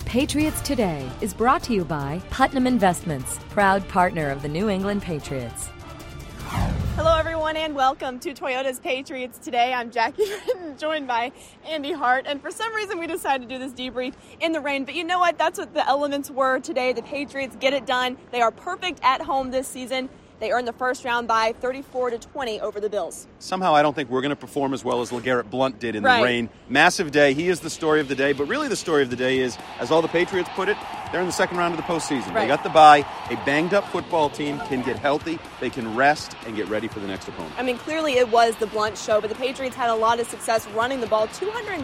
Patriots Today is brought to you by Putnam Investments, proud partner of the New England Patriots. Hello, everyone, and welcome to Toyota's Patriots Today. I'm Jackie Britton, joined by Andy Hart, and for some reason we decided to do this debrief in the rain, but you know what? That's what the elements were today. The Patriots get it done. They are perfect at home this season. They earned the first round by 34-20 over the Bills. Somehow I don't think we're going to perform as well as LeGarrette Blount did in the rain. Massive day. He is the story of the day, but really the story of the day is, as all the Patriots put it, they're in the second round of the postseason. They got the bye. A banged-up football team can get healthy. They can rest and get ready for the next opponent. I mean, clearly it was the Blount show, but the Patriots had a lot of success running the ball,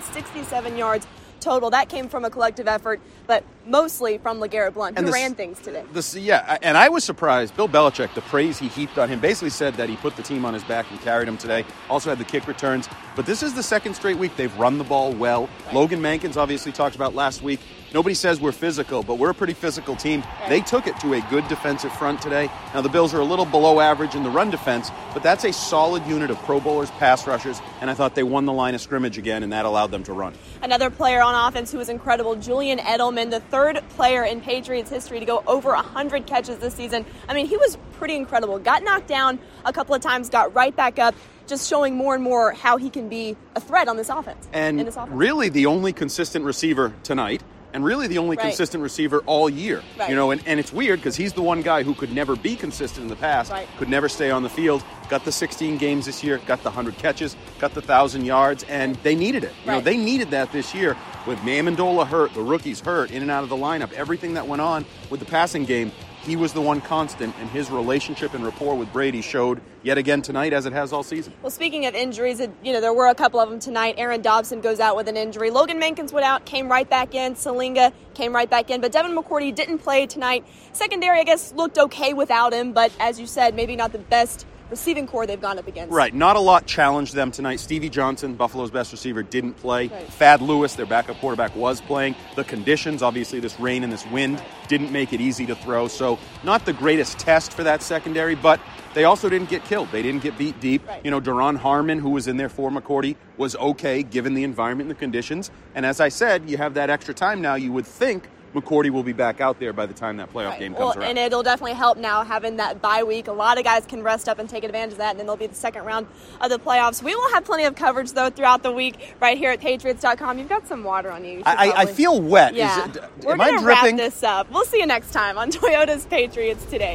267 yards total. That came from a collective effort, but mostly from LeGarrette Blount, who ran things today. And I was surprised. Bill Belichick, the praise he heaped on him, basically said that he put the team on his back and carried him today. Also had the kick returns. But this is the second straight week they've run the ball well. Logan Mankins obviously talked about last week. Nobody says we're physical, but we're a pretty physical team. They took it to a good defensive front today. Now, the Bills are a little below average in the run defense, but that's a solid unit of Pro Bowlers, pass rushers, and I thought they won the line of scrimmage again, and that allowed them to run. Another player on offense who was incredible, Julian Edelman, the third player in Patriots history to go over 100 catches this season. I mean, he was pretty incredible. Got knocked down a couple of times, got right back up, just showing more and more how he can be a threat on this offense. And really the only consistent receiver tonight, and really the only consistent receiver all year. You know, and it's weird because he's the one guy who could never be consistent in the past, could never stay on the field, got the 16 games this year, got the 100 catches, got the 1,000 yards, and they needed it. You know, they needed that this year with Amendola hurt, the rookies hurt, in and out of the lineup, everything that went on with the passing game. He was the one constant, and his relationship and rapport with Brady showed yet again tonight, as it has all season. Well, speaking of injuries, there were a couple of them tonight. Aaron Dobson goes out with an injury. Logan Mankins went out, came right back in. Salinga came right back in. But Devin McCourty didn't play tonight. Secondary, I guess, looked okay without him. But as you said, maybe not the best receiving core they've gone up against. Right. Not a lot challenged them tonight. Stevie Johnson, Buffalo's best receiver, didn't play. Thad Lewis, their backup quarterback, was playing. The conditions, obviously this rain and this wind, didn't make it easy to throw. So not the greatest test for that secondary, but they also didn't get killed. They didn't get beat deep. You know, Daron Harmon, who was in there for McCourty, was okay given the environment and the conditions. And as I said, you have that extra time now. You would think McCourty will be back out there by the time that playoff game comes around. And it'll definitely help now having that bye week. A lot of guys can rest up and take advantage of that, and then they'll be the second round of the playoffs. We will have plenty of coverage, though, throughout the week right here at Patriots.com. You've got some water on you. I feel wet. Yeah. Am I dripping? We're going to wrap this up. We'll see you next time on Toyota's Patriots Today.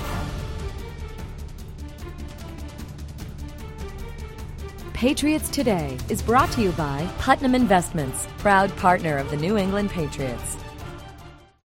Patriots Today is brought to you by Putnam Investments, proud partner of the New England Patriots.